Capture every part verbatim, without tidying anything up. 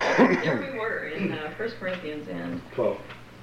There we were in uh, First Corinthians and twelve.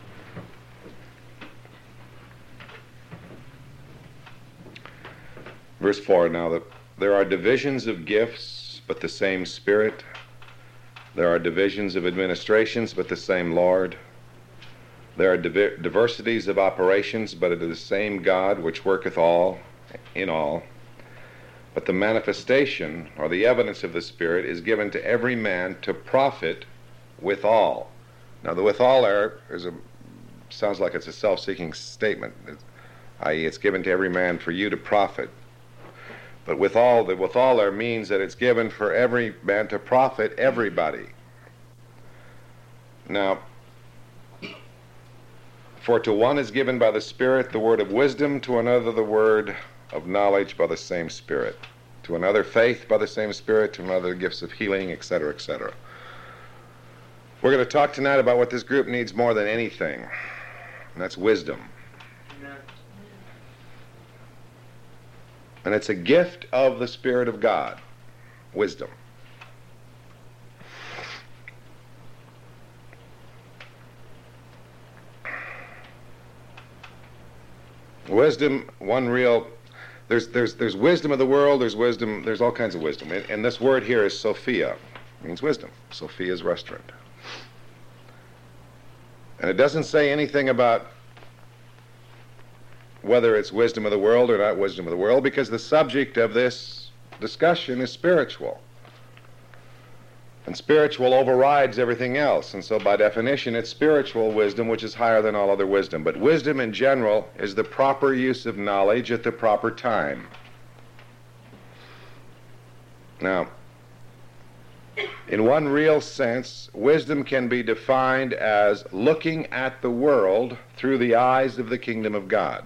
Verse four, now that there are divisions of gifts, but the same Spirit. There are divisions of administrations, but the same Lord. There are diver- diversities of operations, but it is the same God which worketh all in all. But the manifestation, or the evidence of the Spirit, is given to every man to profit withal. Now the withal there is a, sounds like it's a self-seeking statement, that is, it's given to every man for you to profit. But withal, the withal there means that it's given for every man to profit everybody. Now, for to one is given by the Spirit the word of wisdom, to another the word of knowledge by the same Spirit, to another faith by the same Spirit, to another gifts of healing, et cetera, et cetera. We're going to talk tonight about what this group needs more than anything, and that's wisdom. Amen. And it's a gift of the Spirit of God, wisdom. Wisdom, one real, there's there's there's wisdom of the world, there's wisdom, there's all kinds of wisdom. And, and this word here is Sophia, means wisdom. Sophia's restaurant. And it doesn't say anything about whether it's wisdom of the world or not wisdom of the world, because the subject of this discussion is spiritual. And spiritual overrides everything else, and so by definition it's spiritual wisdom which is higher than all other wisdom. But wisdom in general is the proper use of knowledge at the proper time. Now, in one real sense, wisdom can be defined as looking at the world through the eyes of the kingdom of God,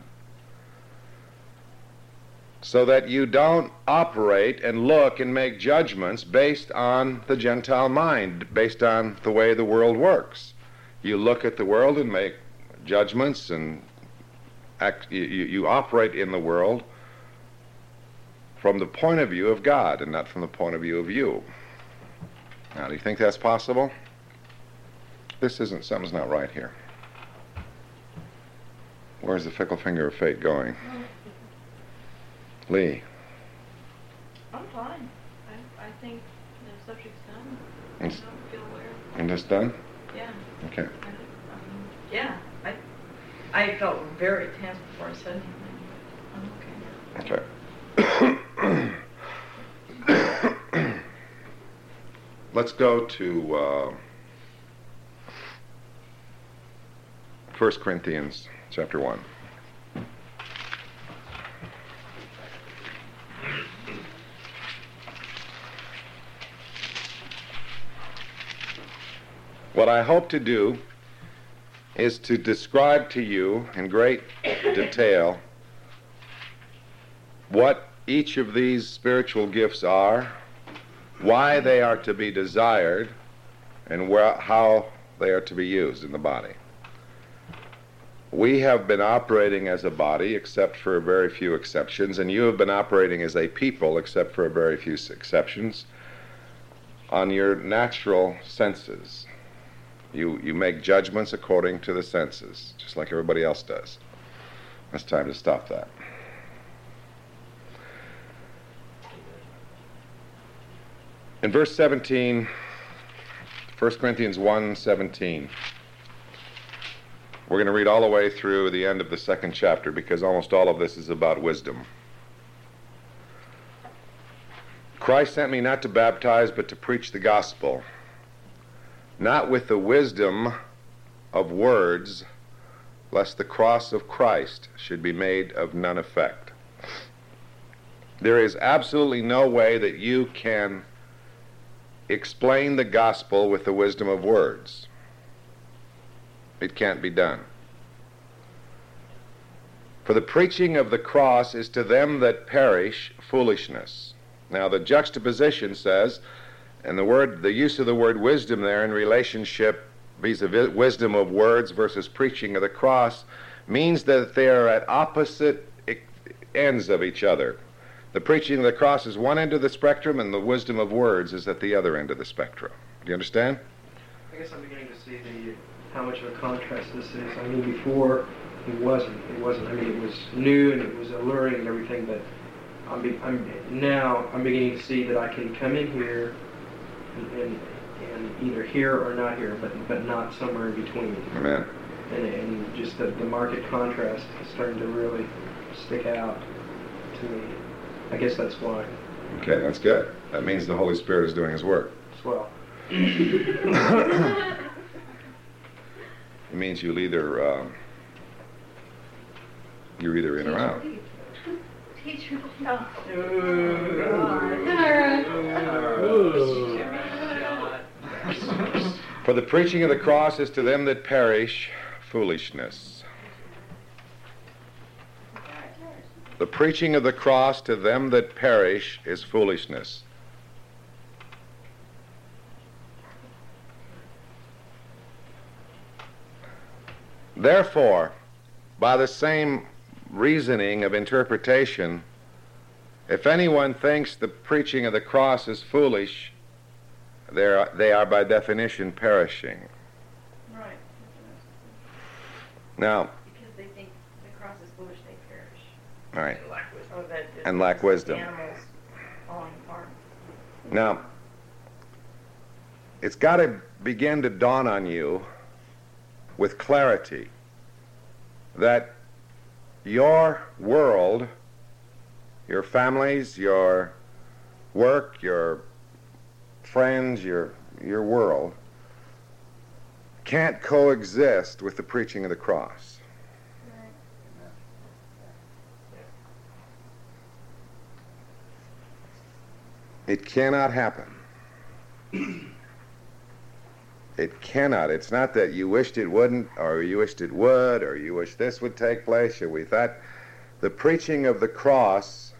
so that you don't operate and look and make judgments based on the Gentile mind, based on the way the world works. You look at the world and make judgments and act, you, you operate in the world from the point of view of God and not from the point of view of you. Now, do you think that's possible? This isn't, something's not right here. Where's the fickle finger of fate going? Lee. I'm fine. I, I think the subject's done. I It's- don't feel aware. And this done? Yeah. Okay. I, um, yeah. I I felt very tense before I said anything. I'm okay. Okay. Let's go to uh, First Corinthians chapter one. What I hope to do is to describe to you in great detail what each of these spiritual gifts are, why they are to be desired, and where, how they are to be used in the body. We have been operating as a body, except for very few exceptions, and you have been operating as a people, except for very few exceptions, on your natural senses. You, you make judgments according to the senses, just like everybody else does. It's time to stop that. In verse seventeen, First Corinthians one seventeen, we're going to read all the way through the end of the second chapter because almost all of this is about wisdom. Christ sent me not to baptize, but to preach the gospel, not with the wisdom of words, lest the cross of Christ should be made of none effect. There is absolutely no way that you can explain the gospel with the wisdom of words. It can't be done. For the preaching of the cross is to them that perish foolishness. Now the juxtaposition says, and the word, the use of the word wisdom there in relationship vis-a-vis wisdom of words versus preaching of the cross means that they are at opposite ends of each other. The preaching of the cross is one end of the spectrum and the wisdom of words is at the other end of the spectrum. Do you understand? I guess I'm beginning to see the how much of a contrast this is. I mean, before it wasn't. It wasn't. I mean, it was new and it was alluring and everything, but I'm, be, I'm now I'm beginning to see that I can come in here and, and, and either here or not here, but but not somewhere in between. Amen. And, and just the, the market contrast is starting to really stick out to me. I guess that's why. Okay, that's good. That means the Holy Spirit is doing His work. As well. It means you'll either um, you're either in or out. Teacher, no. For the preaching of the cross is to them that perish foolishness. The preaching of the cross to them that perish is foolishness. Therefore, by the same reasoning of interpretation, if anyone thinks the preaching of the cross is foolish, they are, they are by definition perishing. Right. Now, Because they think the cross is foolish, they perish. all right, Or that it's and lack wisdom. Animals falling apart. Now, it's got to begin to dawn on you with clarity that your world, your families, your work, your friends, your your world can't coexist with the preaching of the cross. It cannot happen. It cannot. It's not that you wished it wouldn't, or you wished it would, or you wish this would take place, or we thought. The preaching of the cross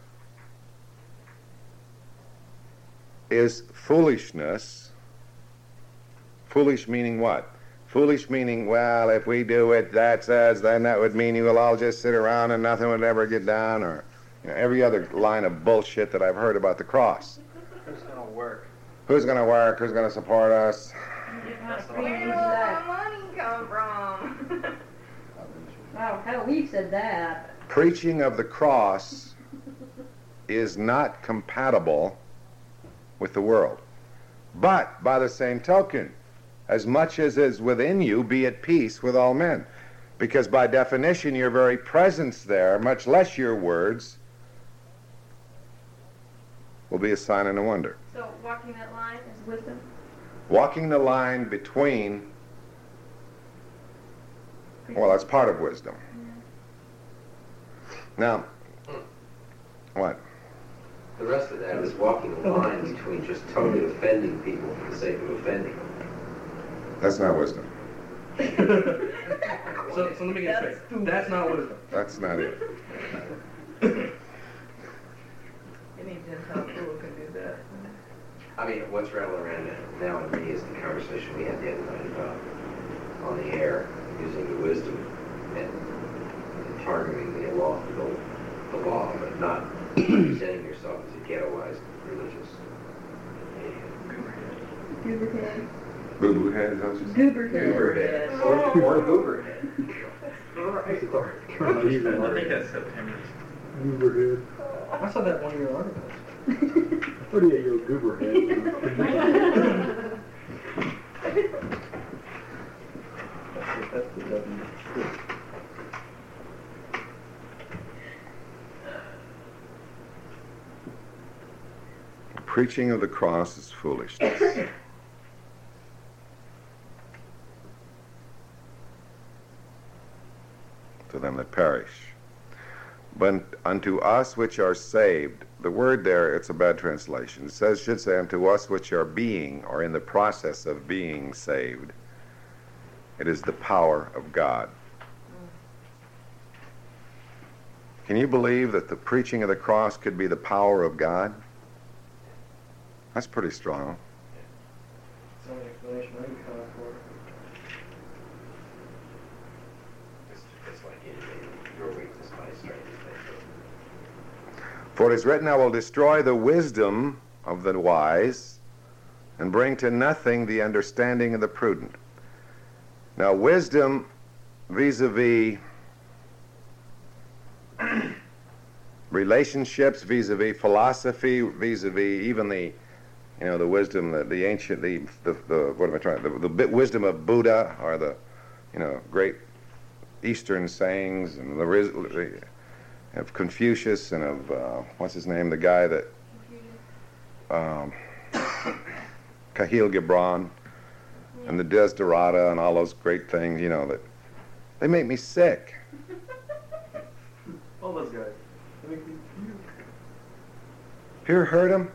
is foolishness. Foolish meaning what? Foolish meaning, well, if we do it, that says, then that would mean you will all just sit around and nothing would ever get done, or you know, every other line of bullshit that I've heard about the cross. Who's going to work? Who's going to work? Who's going to support us? Where will the money come from? Oh, hell, we've said that. Preaching of the cross is not compatible with the world. But, by the same token, as much as is within you, be at peace with all men. Because by definition, your very presence there, much less your words, will be a sign and a wonder. So walking that line is wisdom? Walking the line between, well, that's part of wisdom. Now, what? The rest of that is walking the line between just totally offending people for the sake of offending them. That's not wisdom. So, so let me get straight. That's not wisdom. That's not it. Any Gentile fool can do that. I mean, what's rattling around now in me is the conversation we had the other night about on the air, using the wisdom and, and targeting the law, the, the law, but not presenting yourself as a ghettoized religious Gooberhead. Boo-boo head, is that what you said? Gooberhead. gooberhead. Or, or gooberhead. I think that's September. Gooberhead. I saw that one of your articles. thirty-eight-year-old gooberhead. That's the W. Preaching of the cross is foolishness. To them that perish. But unto us which are saved, the word there, it's a bad translation. It says, should say, unto us which are being, or in the process of being saved. It is the power of God. Can you believe that the preaching of the cross could be the power of God? That's pretty strong. It's the only explanation I can come up for. It's, it's like it, your weakness, my strength. For it is written, I will destroy the wisdom of the wise, and bring to nothing the understanding of the prudent. Now, wisdom vis-a-vis relationships, vis-a-vis philosophy, vis-a-vis even the, you know, the wisdom, the, the ancient, the, the, the, what am I trying, the, the bit wisdom of Buddha, or the, you know, great Eastern sayings, and the, the of Confucius, and of, uh, what's his name, the guy that, um, Kahlil Gibran, and the Desiderata, and all those great things, you know, that they make me sick. All those guys. They make me Have you ever heard them?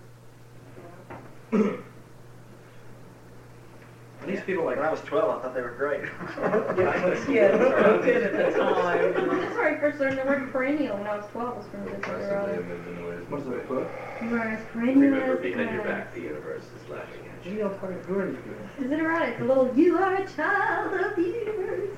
These people, like, when I was twelve, I thought they were great. Yeah, they were good at the time. That's where I first learned the word perennial when I was twelve. Was from the Desiderata. What's the book? Whereas perennial Remember is behind your kind back, the universe is laughing at you. You know, fucking, who are these people? Desiderata. It's a little, you are a child of the universe.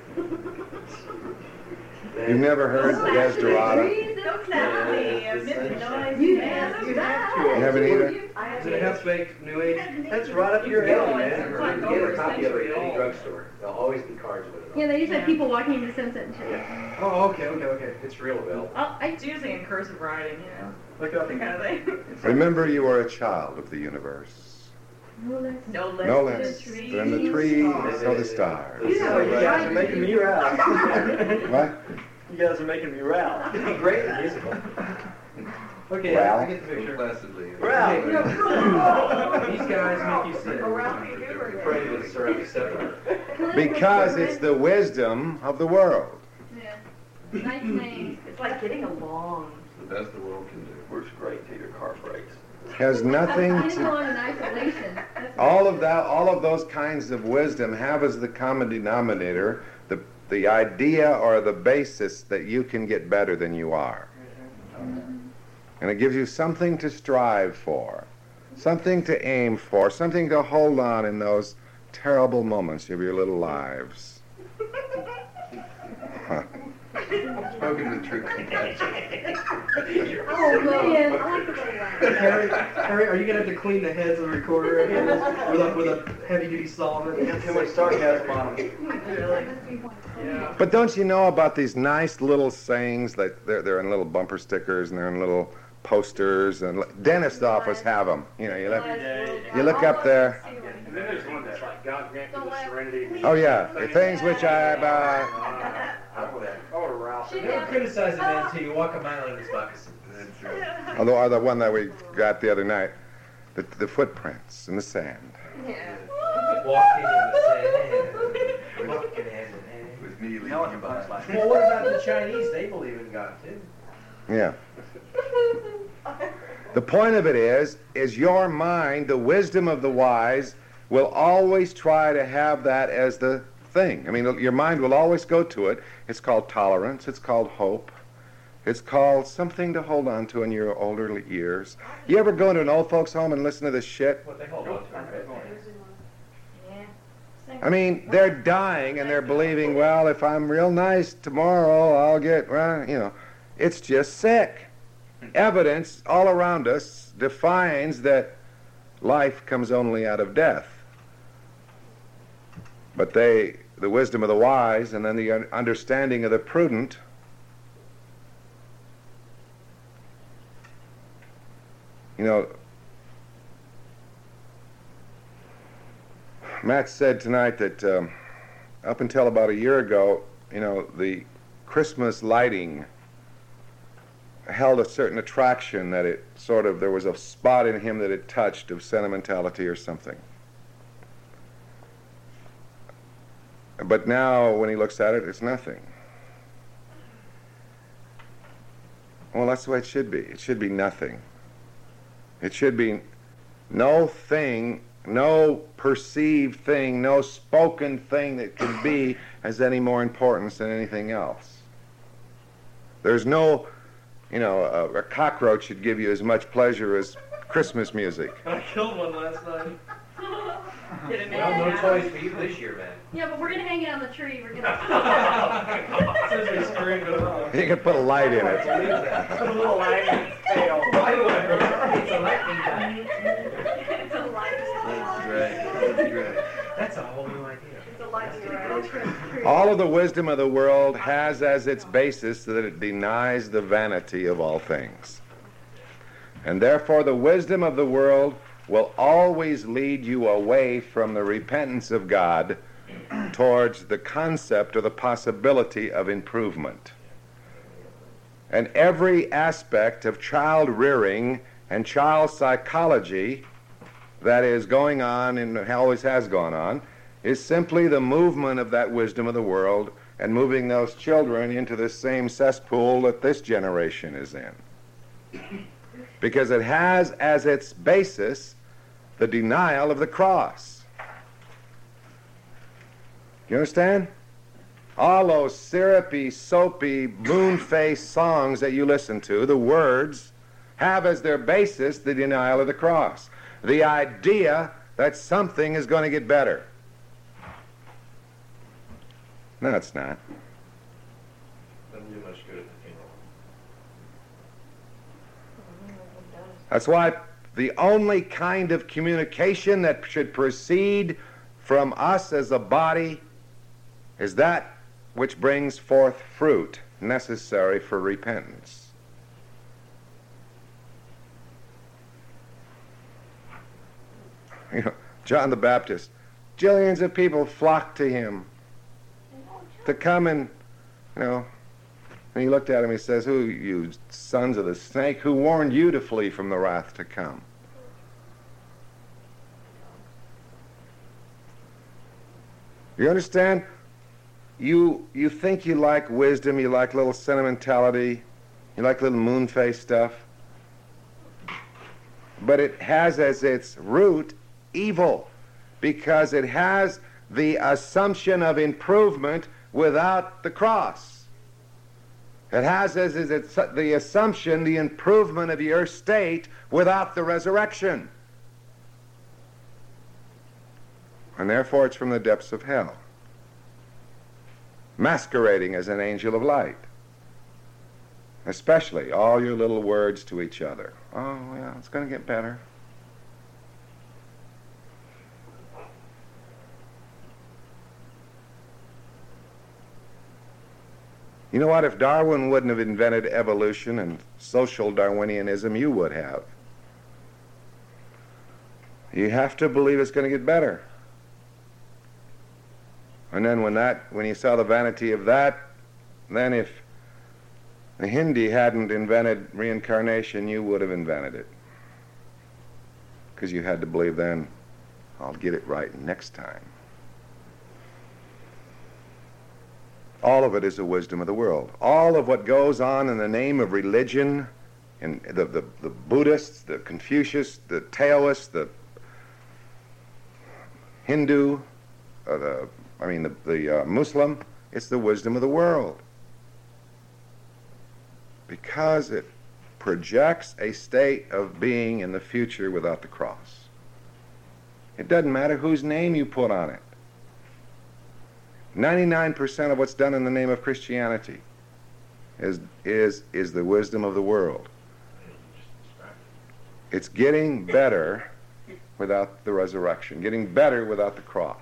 You've never heard Desiderata? Don't snap me. I'm missing noise. You have have to. You haven't either? Is it a half-baked New Age? That's right up your Yeah, alley, it's man. like You can over get a copy of it century at any old. drugstore. There'll always be cards with it on. Yeah, they used to have people walking into Sunset and shit. Oh, okay, okay, okay. It's real, Bill. Oh, I It's usually in cursive writing, you know, Look up that and kind of thing. Remember, you are a child of the universe. no less. No less, No than less the trees. than the trees or the stars. You guys are making me rap. What? You guys are making me rap. It'd be great in musical. Okay, Ralph? I get the picture. Placidly. Ralph! No. These guys make you sick. Pray with ceramic scepter. Because it's the wisdom of the world. Yeah. Nice name. It's like getting along. The best the world can do. Works great till your car breaks. Has nothing Getting to... along in isolation. That's All of that, all of those kinds of wisdom have as the common denominator the, the idea or the basis that you can get better than you are. And it gives you something to strive for, something to aim for, something to hold on in those terrible moments of your little lives. Huh. Spoken the truth. Oh man, I like the little laugh. Harry, Harry, are you gonna have to clean the heads of the recorder with a, with a heavy-duty solvent? You have too much sarcasm on them. Yeah. But don't you know about these nice little sayings that they're, they're in little bumper stickers and they're in little posters, and dentist office have them. You know, you look, you look up there. And then there's one that's like, God grant you the serenity. Oh yeah, the things which I uh, Oh, Ralph. Never criticize a man until you walk a mile in his moccasin. although or the one that we got the other night, the, the footprints in the sand. Yeah. Walking in the sand. Walking hand in hand. With me leaving Now I you can behind. punch Well, what about the Chinese? They believe in God, too. Yeah. The point of it is, is your mind, the wisdom of the wise, will always try to have that as the thing. I mean, your mind will always go to it. It's called tolerance. It's called hope. It's called something to hold on to in your older years. You ever go into an old folks' home and listen to this shit? What they hold on to. Yeah. I mean, they're dying and they're believing, well, if I'm real nice tomorrow, I'll get, well, you know, it's just sick. Evidence all around us defines that life comes only out of death. But they, the wisdom of the wise and then the un- understanding of the prudent, you know, Matt said tonight that um, up until about a year ago, you know, the Christmas lighting held a certain attraction, that it sort of, there was a spot in him that it touched of sentimentality or something. But now when he looks at it, it's nothing. Well, that's the way it should be. It should be nothing. It should be no thing, no perceived thing, no spoken thing that can be has any more importance than anything else. There's no, you know, a, a cockroach should give you as much pleasure as Christmas music. I killed one last night. Get it Well, no now. toys for you this year, man. Yeah, but we're gonna hang it on the tree. We're gonna. Since we screamed it off. You can put a light in it. Put a little light in its tail. By the way, it's a lightning guy. It's a light. That's right. a whole new idea. It's a lightning rod. All of the wisdom of the world has as its basis that it denies the vanity of all things. And therefore the wisdom of the world will always lead you away from the repentance of God towards the concept or the possibility of improvement. And every aspect of child rearing and child psychology that is going on and always has gone on is simply the movement of that wisdom of the world and moving those children into the same cesspool that this generation is in. Because it has as its basis the denial of the cross. You understand? All those syrupy, soapy, moon-faced songs that you listen to, the words, have as their basis the denial of the cross. The idea that something is going to get better. No, it's not. Doesn't do much good at the funeral. That's why the only kind of communication that should proceed from us as a body is that which brings forth fruit necessary for repentance. You know, John the Baptist, jillions of people flocked to him to come and, you know, and he looked at him, he says, "Who, you sons of the snake, who warned you to flee from the wrath to come?" You understand? You you think you like wisdom, you like little sentimentality, you like little moon-faced stuff, but it has as its root evil, because it has the assumption of improvement without the cross. It has as its the assumption, the improvement of your state without the resurrection. And therefore it's from the depths of hell, masquerading as an angel of light. Especially all your little words to each other. "Oh, well, it's going to get better." You know what? If Darwin wouldn't have invented evolution and social Darwinianism, you would have. You have to believe it's going to get better. And then when that, when you saw the vanity of that, then if the Hindi hadn't invented reincarnation, you would have invented it. Because you had to believe then, I'll get it right next time. All of it is the wisdom of the world. All of what goes on in the name of religion, and the, the, the Buddhists, the Confucius, the Taoists, the Hindu, uh, the I mean, the, the uh, Muslim, it's the wisdom of the world. Because it projects a state of being in the future without the cross. It doesn't matter whose name you put on it. ninety-nine percent of what's done in the name of Christianity is, is, is the wisdom of the world. It's getting better without the resurrection, getting better without the cross.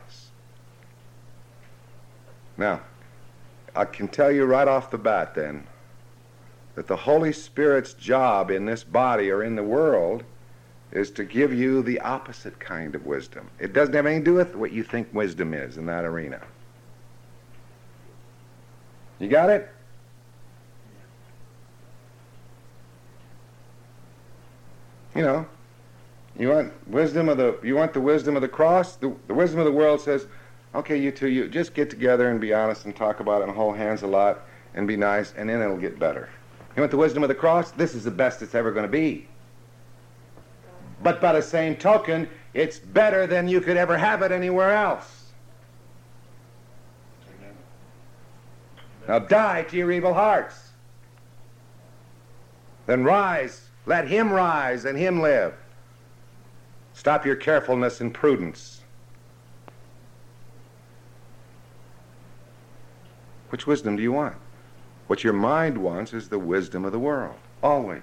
Now, I can tell you right off the bat then that the Holy Spirit's job in this body or in the world is to give you the opposite kind of wisdom. It doesn't have anything to do with what you think wisdom is in that arena. You got it? You know, you want wisdom of the you want the wisdom of the cross? The, the wisdom of the world says, okay, you two, you just get together and be honest and talk about it and hold hands a lot and be nice, and then it'll get better. You want the wisdom of the cross? This is the best it's ever going to be. But by the same token, it's better than you could ever have it anywhere else. Now die to your evil hearts. Then rise, let him rise and him live. Stop your carefulness and prudence. Which wisdom do you want? What your mind wants is the wisdom of the world, always.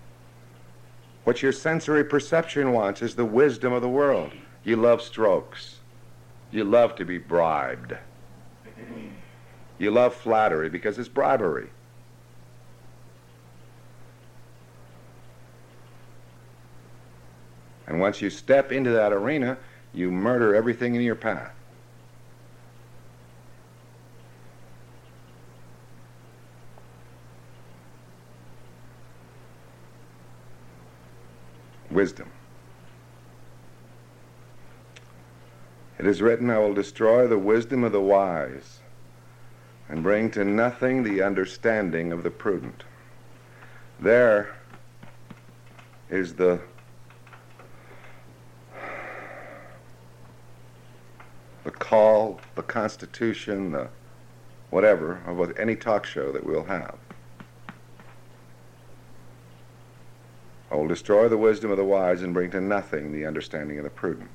What your sensory perception wants is the wisdom of the world. You love strokes. You love to be bribed. You love flattery because it's bribery. And once you step into that arena, you murder everything in your path. Wisdom. It is written, I will destroy the wisdom of the wise and bring to nothing the understanding of the prudent. There is the the call, the constitution, the whatever, of any talk show that we'll have. I will destroy the wisdom of the wise and bring to nothing the understanding of the prudent.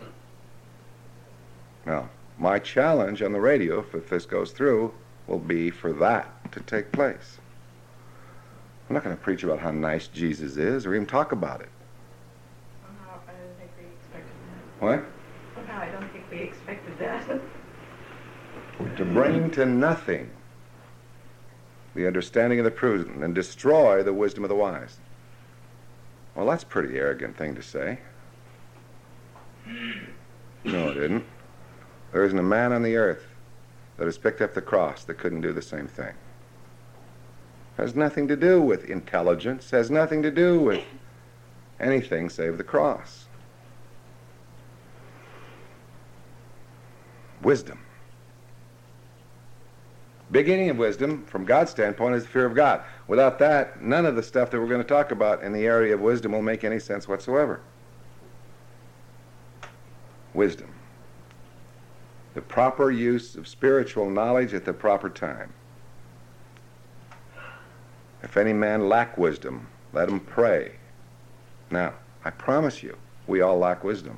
Now, my challenge on the radio, if, if this goes through, will be for that to take place. I'm not going to preach about how nice Jesus is or even talk about it. Somehow, I don't think we expected that. What? Somehow, I don't think we expected that. To bring to nothing the understanding of the prudent and destroy the wisdom of the wise. Well, that's a pretty arrogant thing to say. No, it isn't. There isn't a man on the earth that has picked up the cross that couldn't do the same thing. It has nothing to do with intelligence, has nothing to do with anything save the cross. Wisdom. Beginning of wisdom, from God's standpoint, is the fear of God. Without that, none of the stuff that we're going to talk about in the area of wisdom will make any sense whatsoever. Wisdom. The proper use of spiritual knowledge at the proper time. If any man lack wisdom, let him pray. Now, I promise you, we all lack wisdom.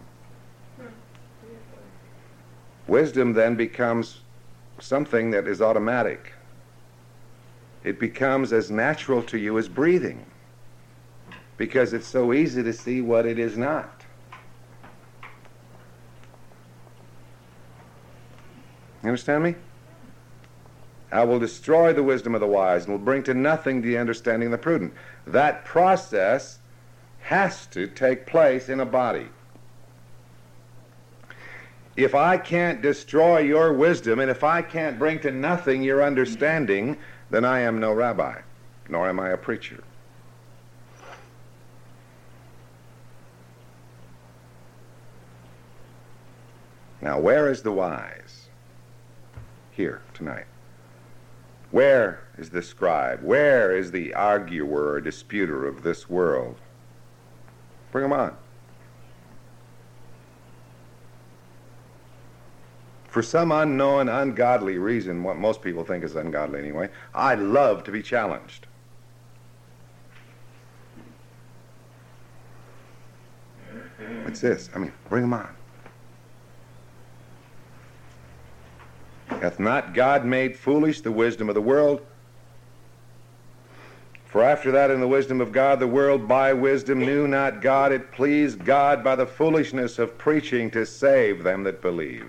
Wisdom then becomes something that is automatic. It becomes as natural to you as breathing, because it's so easy to see what it is not. You understand me? I will destroy the wisdom of the wise and will bring to nothing the understanding of the prudent. That process has to take place in a body. If I can't destroy your wisdom, and if I can't bring to nothing your understanding, then I am no rabbi, nor am I a preacher. Now, where is the wise? Here, tonight. Where is the scribe? Where is the arguer or disputer of this world? Bring them on. For some unknown, ungodly reason, what most people think is ungodly anyway, I love to be challenged. What's this? I mean, bring them on. Hath not God made foolish the wisdom of the world? For after that in the wisdom of God, the world by wisdom knew not God. It pleased God by the foolishness of preaching to save them that believe.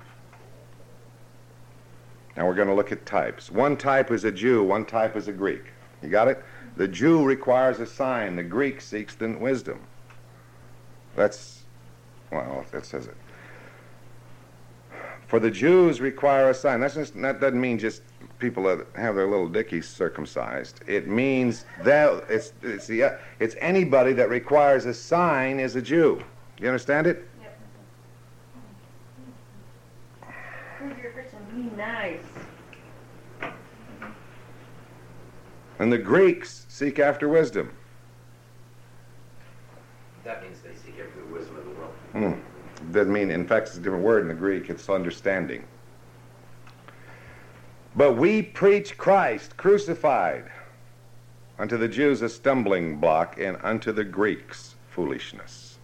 Now we're going to look at types. One type is a Jew, one type is a Greek. You got it? The Jew requires a sign. The Greek seeks the wisdom. That's, well, that says it. For the Jews require a sign. That's just, that doesn't mean just people that have their little dickies circumcised. It means that it's, it's, the, it's anybody that requires a sign is a Jew. You understand it? Be nice. And the Greeks seek after wisdom. That means they seek after the wisdom of the world. Hmm. Doesn't mean, in fact, it's a different word in the Greek. It's understanding. But we preach Christ crucified, unto the Jews a stumbling block, and unto the Greeks foolishness.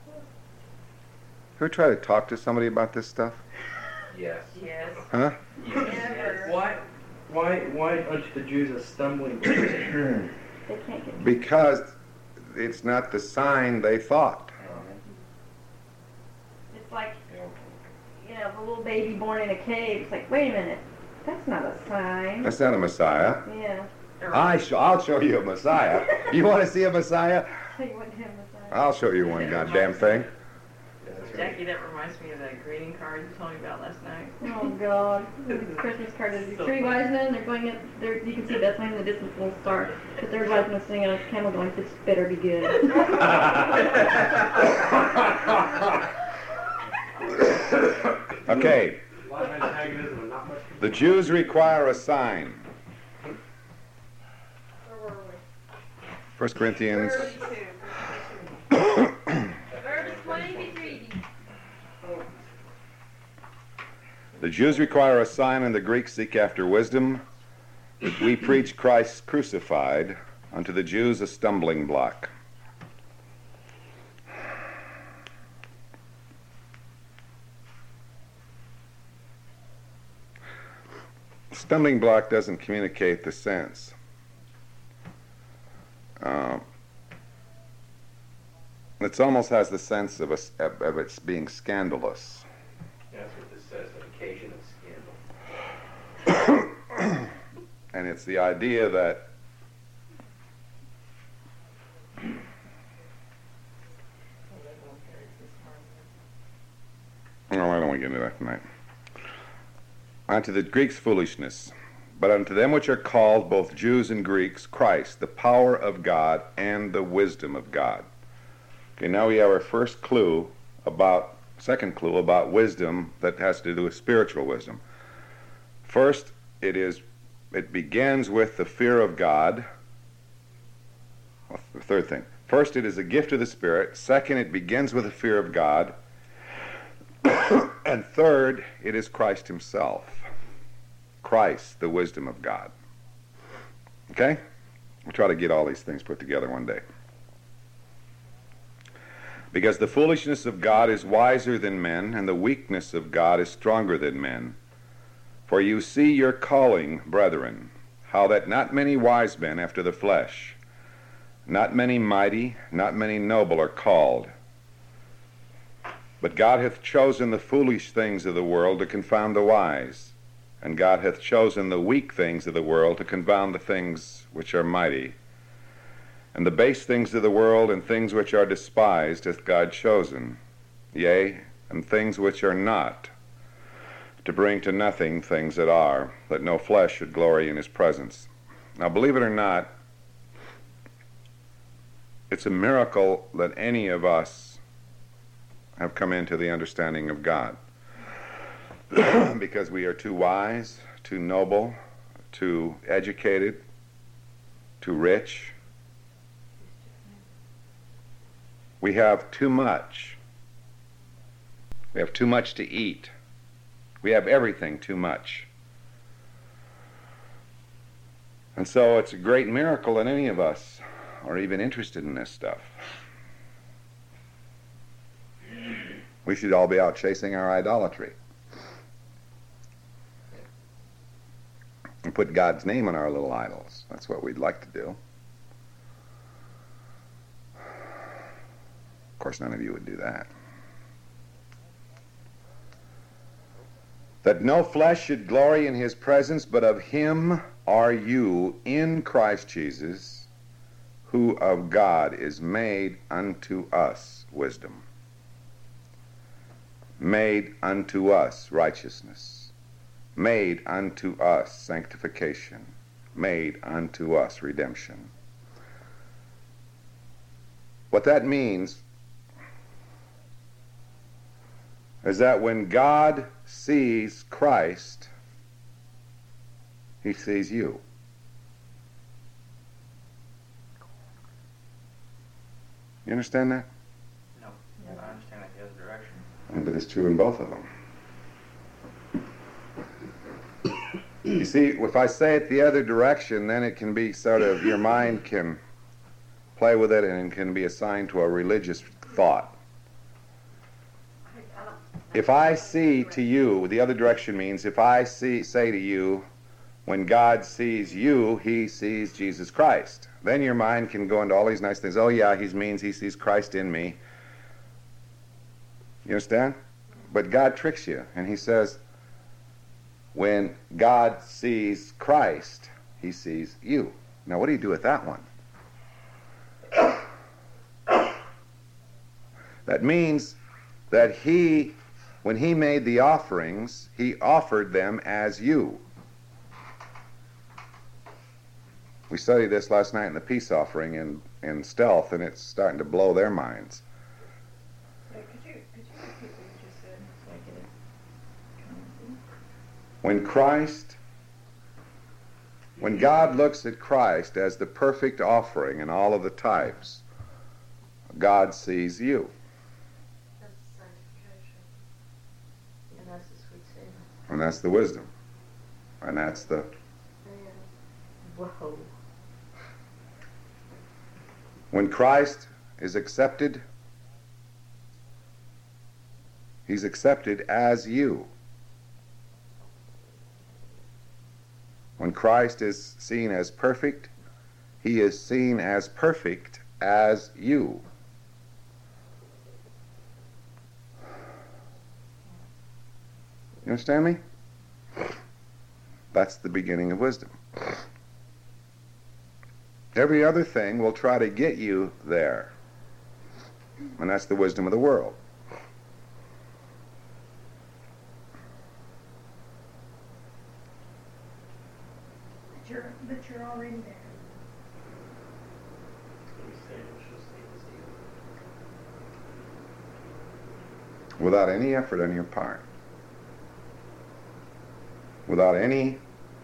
Ever try to talk to somebody about this stuff? Yes. Yes. Huh? Never. Why, why, why unto the Jews a stumbling block? They can't get Because it's not the sign they thought. It's like, you know, a little baby born in a cave. It's like, wait a minute, that's not a sign. That's not a Messiah. Yeah. I sh- I'll show you a Messiah. You want to see a Messiah? Tell you what, him Messiah. I'll show you one goddamn thing. Jackie, that reminds me of that greeting card you told me about last night. Oh God! The Christmas card is So three funny. wise men. They're going up. They're, you can see Bethlehem in the distance, little star. The third wise man singing on a camel going, "This better be good." Okay. A lot of antagonism and not much. The Jews require a sign. First Corinthians. The Jews require a sign and the Greeks seek after wisdom. We preach Christ crucified, unto the Jews a stumbling block. Stumbling block doesn't communicate the sense. Uh, it almost has the sense of, a, of, of its being scandalous. That's what this says, an occasion of scandal. And it's the idea that oh, I don't want to get into that tonight. Unto the Greeks foolishness, but unto them which are called, both Jews and Greeks, Christ, the power of God and the wisdom of God. Okay, now we have our first clue about, second clue about wisdom that has to do with spiritual wisdom. First, it is, it begins with the fear of God. Well, the third thing. First, it is a gift of the Spirit. Second, it begins with the fear of God. And third, it is Christ himself. Christ, the wisdom of God. Okay? We'll try to get all these things put together one day. Because the foolishness of God is wiser than men, and the weakness of God is stronger than men. For you see your calling, brethren, how that not many wise men after the flesh, not many mighty, not many noble are called. But God hath chosen the foolish things of the world to confound the wise, and God hath chosen the weak things of the world to confound the things which are mighty. And the base things of the world and things which are despised hath God chosen, yea, and things which are not, to bring to nothing things that are, that no flesh should glory in his presence. Now, believe it or not, it's a miracle that any of us have come into the understanding of God. Because we are too wise, too noble, too educated, too rich. We have too much. We have too much to eat. We have everything too much. And so it's a great miracle that any of us are even interested in this stuff. We should all be out chasing our idolatry and put God's name on our little idols. That's what we'd like to do. Of course, none of you would do that. That no flesh should glory in his presence, but of him are you in Christ Jesus, who of God is made unto us wisdom, made unto us righteousness, made unto us sanctification, made unto us redemption. What that means is that when God sees Christ, he sees you. You understand that? No, I understand that the other direction. But it's true in both of them. You see, if I say it the other direction, then it can be sort of, your mind can play with it and it can be assigned to a religious thought. If I see to you, the other direction means if I see, say to you, when God sees you, he sees Jesus Christ. Then your mind can go into all these nice things. Oh yeah, he means he sees Christ in me. You understand? but God tricks you, and he says, when God sees Christ, he sees you. Now, what do you do with that one? That means that he, when he made the offerings, he offered them as you. We studied this last night in the peace offering in, in Stealth, and it's starting to blow their minds. Wait, could you, could you repeat what you just said so I get it? Kind of see? When Christ, when God looks at Christ as the perfect offering in all of the types, God sees you. That's sanctification. And that's the sweet savor. And that's the wisdom. And that's the... Whoa. When Christ is accepted, he's accepted as you. When Christ is seen as perfect, he is seen as perfect as you. You understand me? That's the beginning of wisdom. Every other thing will try to get you there. And that's the wisdom of the world. But you're, but you're already there. Without any effort on your part. Without any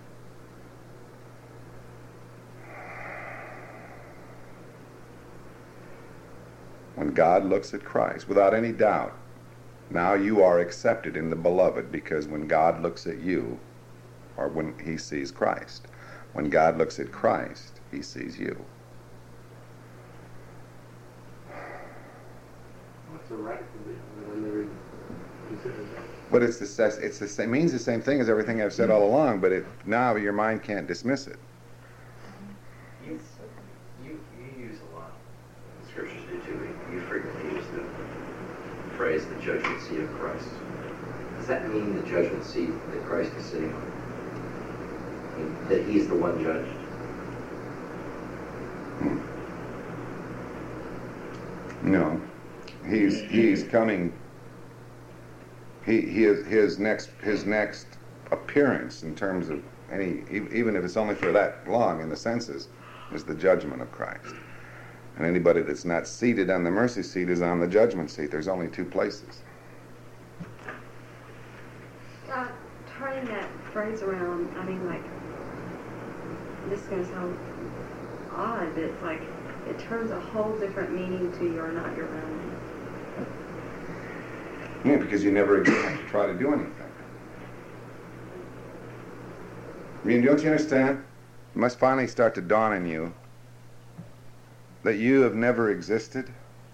when God looks at Christ, without any doubt, now you are accepted in the beloved, because when God looks at you, or when he sees Christ, when God looks at Christ, he sees you. What's a radical deal? I never considered that. But it's the ses- it's the same, means the same thing as everything I've said all along, but it, now your mind can't dismiss it. You, you, you use a lot, the scriptures do too, you frequently use the phrase, the judgment seat of Christ. Does that mean the judgment seat that Christ is sitting on? I mean, that he's the one judged? No. He's, he's coming, he, he is, his next, his next appearance in terms of any, e- even if it's only for that long in the senses, is the judgment of Christ. And anybody that's not seated on the mercy seat is on the judgment seat. There's only two places. Uh, turning that phrase around, I mean, like, this is going to sound odd, but it's like, it turns a whole different meaning to you're not your own. Yeah, because you never again have to try to do anything. I mean, don't you understand? It must finally start to dawn on you that you have never existed,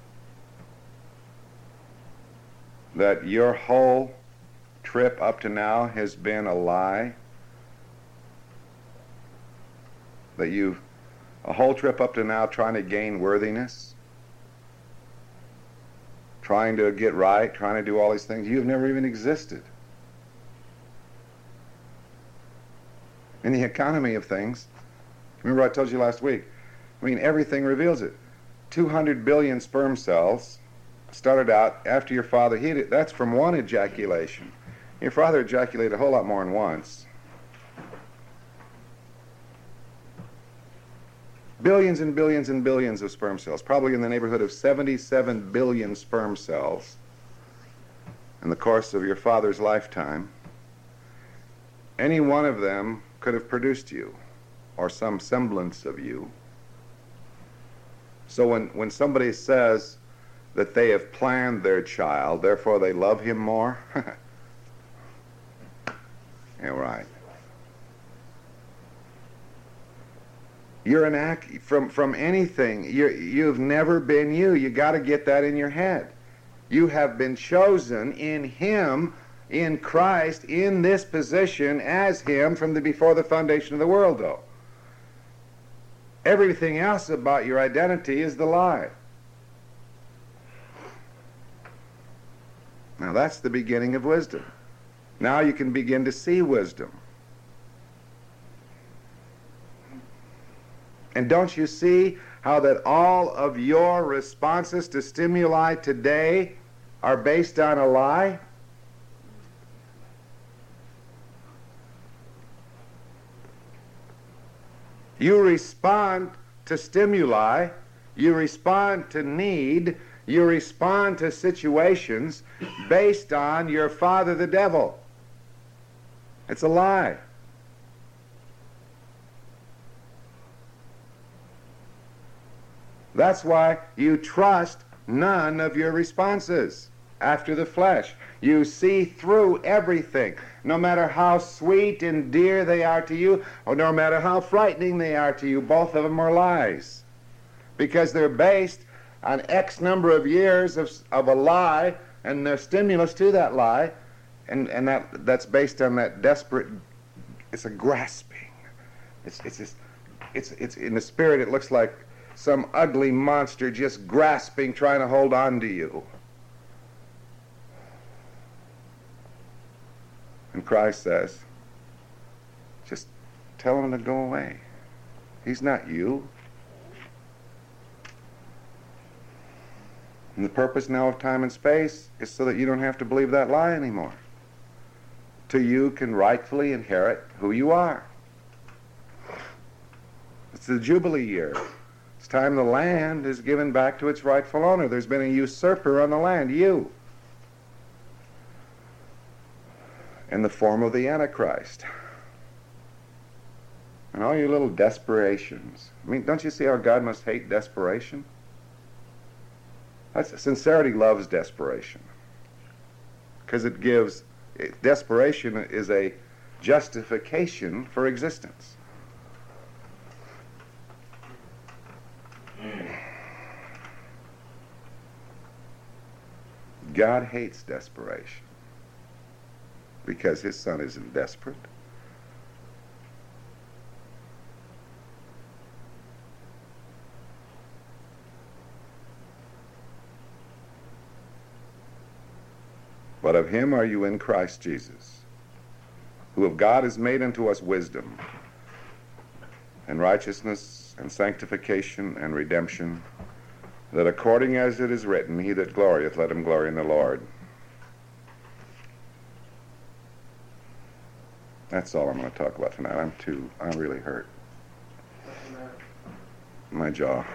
that your whole trip up to now has been a lie, that you've a whole trip up to now trying to gain worthiness, trying to get right, trying to do all these things. You've never even existed. In the economy of things, remember I told you last week, I mean, everything reveals it. two hundred billion sperm cells started out after your father, he, that's from one ejaculation. Your father ejaculated a whole lot more than once. Billions and billions and billions of sperm cells, probably in the neighborhood of seventy-seven billion sperm cells in the course of your father's lifetime. Any one of them could have produced you, or some semblance of you. So when, when somebody says that they have planned their child, therefore they love him more, yeah, right. You're an act from from anything. You you've never been you. You got to get that in your head. You have been chosen in Him, in Christ, in this position as Him from the before the foundation of the world. Though everything else about your identity is the lie. Now that's the beginning of wisdom. Now you can begin to see wisdom. And don't you see how that all of your responses to stimuli today are based on a lie? You respond to stimuli, you respond to need, you respond to situations based on your father, the devil. It's a lie. That's why you trust none of your responses after the flesh. You see through everything, no matter how sweet and dear they are to you, or no matter how frightening they are to you. Both of them are lies, because they're based on X number of years of, of a lie, and the stimulus to that lie, and, and that that's based on that desperate, it's a grasping. It's, it's, it's, it's, it's in the spirit, it looks like some ugly monster just grasping, trying to hold on to you. And Christ says, just tell him to go away. He's not you. And the purpose now of time and space is so that you don't have to believe that lie anymore. Till you can rightfully inherit who you are. It's the Jubilee year. It's time the land is given back to its rightful owner. There's been a usurper on the land, you. In the form of the Antichrist. And all your little desperations. I mean, don't you see how God must hate desperation? That's, sincerity loves desperation. Because it gives, it, desperation is a justification for existence. God hates desperation because his son isn't desperate. But of him are you in Christ Jesus, who of God is made unto us wisdom and righteousness and sanctification and redemption, that according as it is written, he that glorieth, let him glory in the Lord. That's all I'm going to talk about tonight. I'm too, I'm really hurt. My jaw.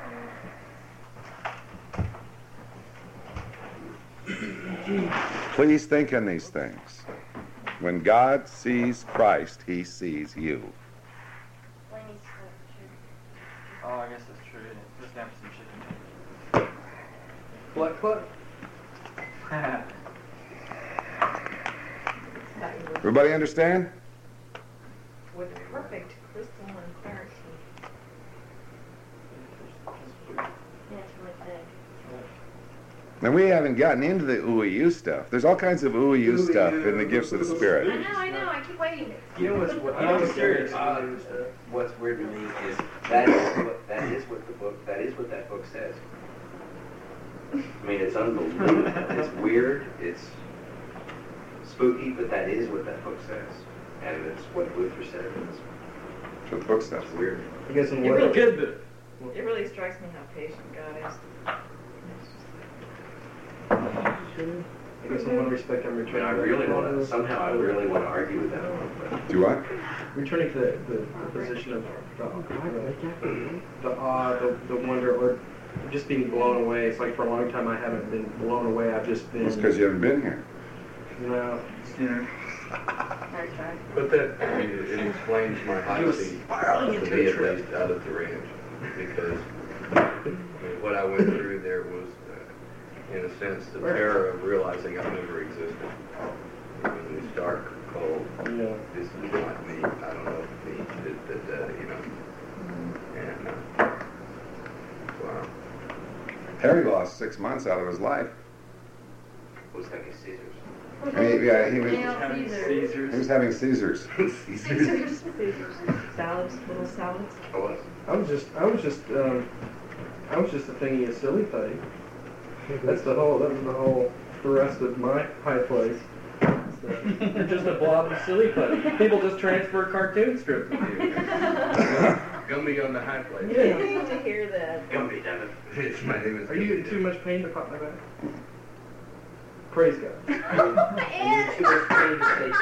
Please think on these things. When God sees Christ, he sees you. Oh, I guess that's true, isn't it? Just have some chicken. What, what? Everybody understand? With perfect crystalline clarity. Yes, like that. Now, we haven't gotten into the ooh-you stuff. There's all kinds of ooh-you stuff in the gifts of the I Spirit. know, I know, I keep waiting. You know what's what, you know what's serious? Uh, what's weird to me is that is what that is what the book that is what that book says. I mean, it's unbelievable. It's weird. It's spooky, but that is what that book says, and it's what Luther said. It's So the book stuff. It's weird. I guess in It what? really- Good. It really strikes me how patient God is. I guess in one respect, I'm I mean, returning. I really want to. Somehow, I really want to argue with that one. But Do what? Returning to the, the, the position of the, the, the awe, the, the wonder, or just being blown away. It's like for a long time I haven't been blown away. I've just been. It's because you haven't been here. No. Yeah. Okay. But that, I mean, it, it explains my high was seat spiraling to into be the at trip. least out of the range, because I mean, what I went through there was, uh, in a sense, the terror of realizing I've never existed. I mean, it's dark, cold. Yeah. This is not me. I don't know me. That, that, uh, you know. And uh, wow. Harry lost six months out of his life. was that Caesar's? I mean, yeah, he was, Having he was having Caesars. Caesars. Salads, little salads. I was. I was just, I was just, um, I was just a thingy, a silly thing. That's the whole, that was the whole the rest of my high place. So, you're just a blob of silly putty. People just transfer cartoon strips with you. Gumby on the high place. Yeah. You need to hear that. Gumby, damn it. It's my name is Are you in too much pain to pop my back? Praise God. Are you too much pain to stay